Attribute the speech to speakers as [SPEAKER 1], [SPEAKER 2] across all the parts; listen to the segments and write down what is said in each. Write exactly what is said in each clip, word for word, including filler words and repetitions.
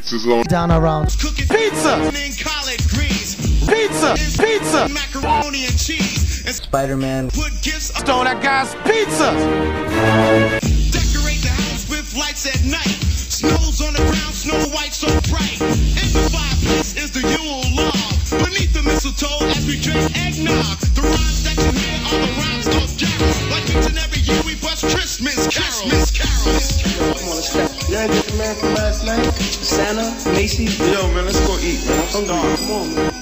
[SPEAKER 1] pizzas on
[SPEAKER 2] down around.
[SPEAKER 3] Cooking
[SPEAKER 2] Pizza!
[SPEAKER 3] and collard greens.
[SPEAKER 2] Pizza! Pizza!
[SPEAKER 3] Macaroni and cheese. And
[SPEAKER 2] Spider-Man.
[SPEAKER 3] put gifts up.
[SPEAKER 2] Stole that guy's pizza!
[SPEAKER 3] Decorate the house with lights at night. Snow's on the ground, Snow White so bright. In the fireplace is the Yule log. Beneath the mistletoe as we drink eggnog. The rhymes that you hear are the rhymes of Carol. Like each and every year we bust Christmas carols. Christmas carols.
[SPEAKER 4] Come on, let's step. You ain't get the man from last night? Santa, Macy.
[SPEAKER 5] Yo, man, let's go eat, man. I'm starving.
[SPEAKER 4] Come on, man.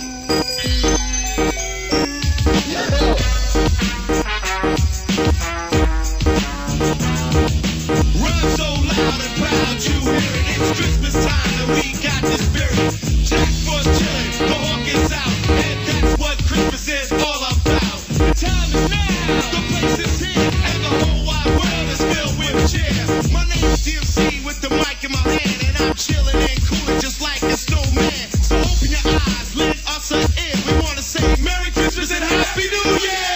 [SPEAKER 3] Run so loud and proud you hear it. It's Christmas time and we got the spirit. Jack Frost chillin', the hawk is out. And that's what Christmas is all about. The time is now, the place is here. And the whole wide world is filled with cheer. My name's D M C with the mic in my hand. And I'm chillin' and coolin' just like a snowman. So open your eyes, lend us an ear. We wanna say Merry Christmas and Happy New Year!